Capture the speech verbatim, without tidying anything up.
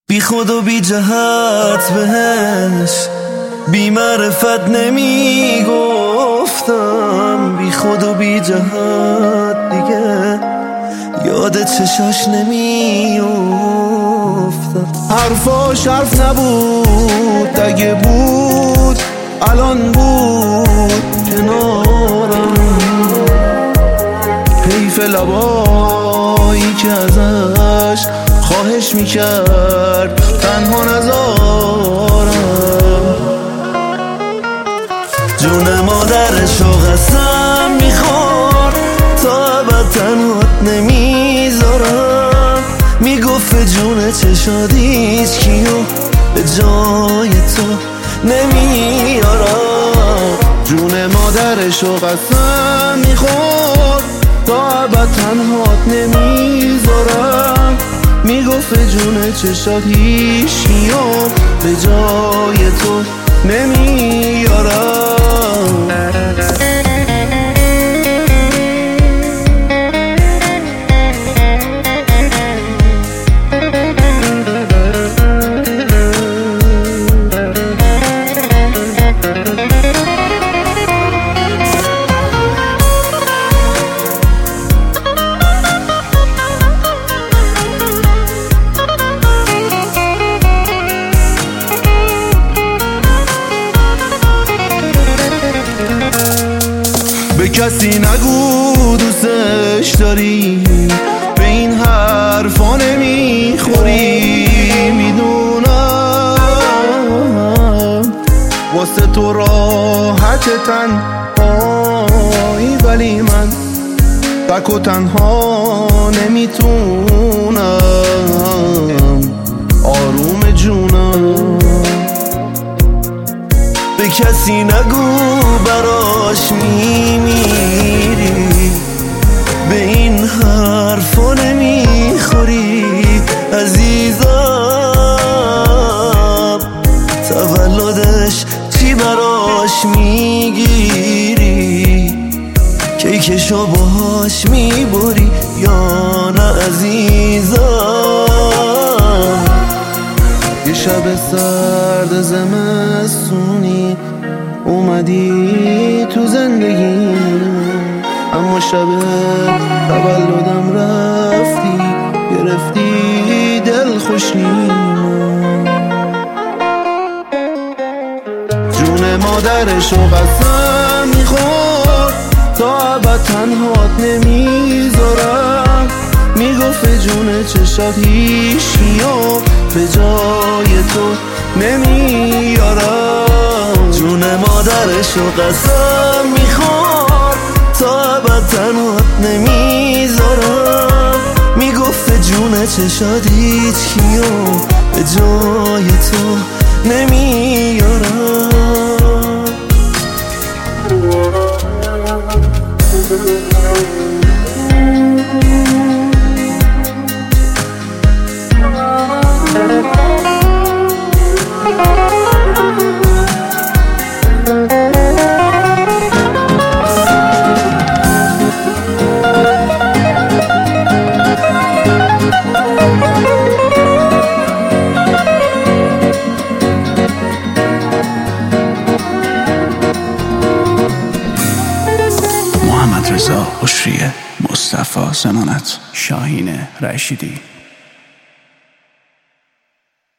بی خود و بی جهت بهش بی معرفت نمی گفتم، بی خود و بی جهت دیگه یاد چشاش نمی افتم. حرفاش حرف نبود، اگه بود الان بود کنارم. حیف لبایی که ازش خواهش میکرد تنها نذارم. جون مادرشو قسم میخور تا ابد تنهات نمیذارم. میگفت جون چشادیش کیو به جای تو نمیارم. جون مادرشو قسم میخور تا ابد تنهات نمیذارم. میگفت جون چشات هیچکیو به جای تو نمیارم. به کسی نگو دوستش داری، به این حرفا نمیخوری. میدونم واسه تو راحت تنهایی، ولی من تک و تنها نمیتونم. آروم جونم به کسی نگو براش میمیری، به این حرفا نمیخوری. عزیزم تولدش چی براش میگیری؟ کیکشو باهاش میبری یا نه عزیزم؟ یه شب سرد زمستونی اومدی تو زندگی، اما شب تولدم رفتی گرفتی دل خوشیم. جون مادرشو قسم میخور تا ابد تنهات نمیذارم. میگفت جون چشات هیچکیو به جای تو نمیارم. جون مادرشو قسم میخور تا ابد تنهات نمیذارم. میگفت جون چشات هیچکیو به جای تو نمیارم. محمد رضا بشریه، مصطفی زمانت، شاهین رشیدی.